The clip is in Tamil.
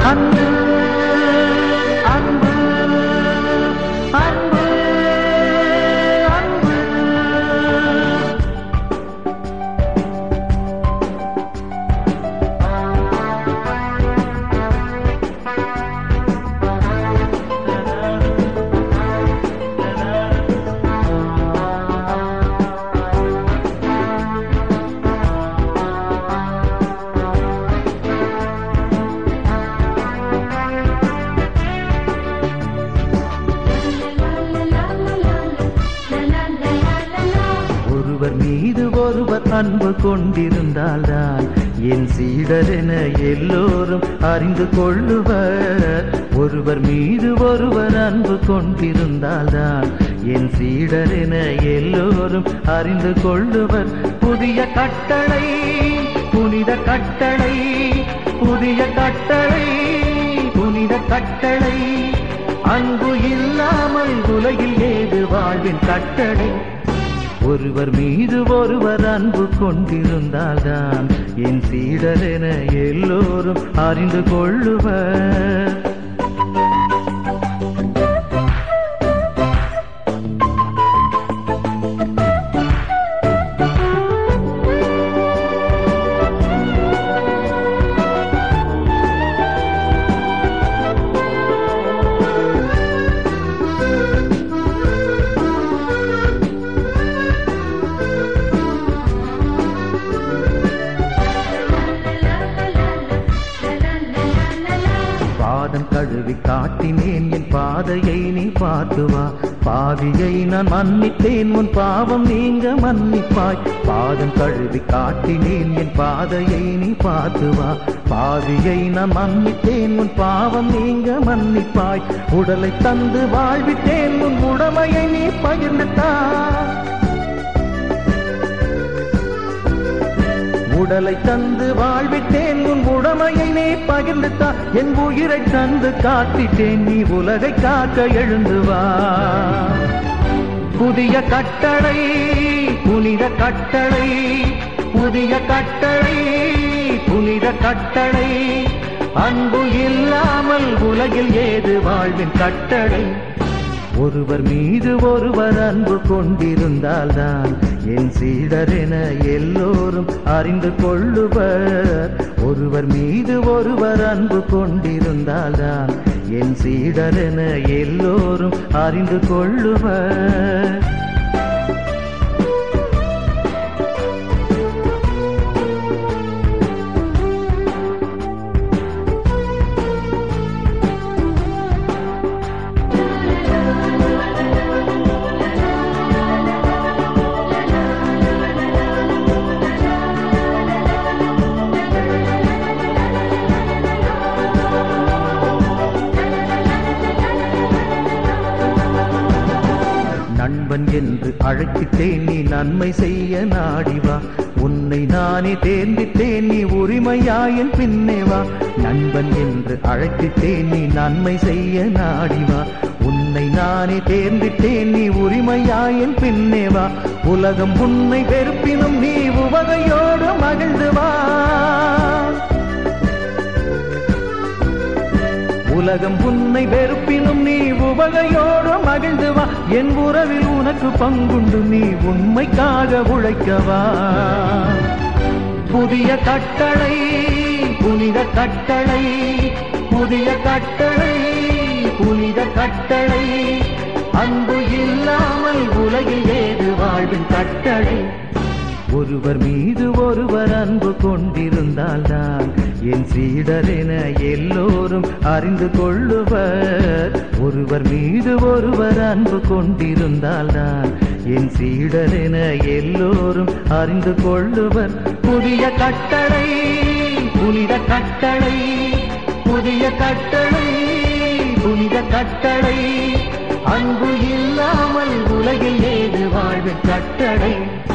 அன்பு அன்பு அன்பு அன்பு. ஒருவர் மீது ஒருவர் அன்பு கொண்டிருந்தால்தான் என் சீடரென எல்லோரும் அறிந்து கொள்ளுவர். ஒருவர் மீது ஒருவர் அன்பு கொண்டிருந்தால்தான் என் சீடரென எல்லோரும் அறிந்து கொள்ளுவர். புதிய கட்டளை புனித கட்டளை, புதிய கட்டளை புனித கட்டளை. அன்பு இல்லாமல் உலகில் ஏது வாழ்வின் கட்டளை. ஒருவர் மீது ஒருவர் அன்பு கொண்டிருந்தால்தான் என் சீடரென எல்லோரும் அறிந்து கொள்ளுவர். பாதம் கழுவி காட்டினேன் என் பாதையை நீ பார்த்து வா. பாவியை நான் மன்னித்தேன் உன் பாவம் நீங்க மன்னிப்பாய். பாதம் கழுவி காட்டினேன் என் பாதையை நீ பார்த்து வா. பாவியை நான் மன்னித்தேன் உன் பாவம் நீங்க மன்னிப்பாய். உடலை தந்து வாழ்வித்தேன் உன் உடமையை நீ பகிர்ந்துத்தா. உடலை தந்து வாழ்வித்தேன் உன் உடமையை நீ பகிர்ந்துத்தா. என் உயிரை தந்து காத்திட்டேன் நீ உலகை காக்க எழுந்து வா. புதிய கட்டளை புனித கட்டளை, புதிய கட்டளை புனித கட்டளை. அன்பு இல்லாமல் உலகில் ஏது வாழ்வின் கட்டளை. ஒருவர் மீது ஒருவர் அன்பு கொண்டிருந்தால்தான் என் சீடரென எல்லோரும் அறிந்து கொள்ளுவர். ஒருவர் மீது ஒருவர் அன்பு கொண்டிருந்தால்தான் என் சீடரென எல்லோரும் அறிந்து கொள்ளுவர். நண்பன் என்று அழைத்திட்டேன் நீ நன்மை செய்ய நாடிவா. உன்னை நானே தேர்ந்திட்டேன் நீ உரிமையாயின் பின்னேவா. நண்பன் என்று அழைத்திட்டேன் நீ நன்மை செய்ய நாடிவா. உன்னை நானே தேர்ந்திட்டேன் நீ உரிமையாயின் பின்னேவா. உலகம் உன்னை வெறுப்பினும் நீ உவகையோடு மகிழ்ந்து வா. உலகம் உன்னை வெறுப்பினும் நீ உவகையோடு மகிழ்ந்து வா. என் உறவில் உனக்கு பங்குண்டு நீ உண்மைக்காக உழைக்கவா. புதிய கட்டளை புனித கட்டளை, புதிய கட்டளை புனித கட்டளை. அன்பு இல்லாமல் உலகில் ஏது வாழ்வின் கட்டளை. ஒருவர் மீது ஒருவர் அன்பு கொண்டிருந்தால்தான் என் சீடரென எல்லோரும் அறிந்து கொள்ளுவர். ஒருவர் மீது ஒருவர் அன்பு கொண்டிருந்தால்தான் என் சீடரென எல்லோரும் அறிந்து கொள்ளுவர். புதிய கட்டளை புனித கட்டளை, புதிய கட்டளை புனித கட்டளை. அன்பு இல்லாமல் உலகில் ஏது வாழ்வின் கட்டளை.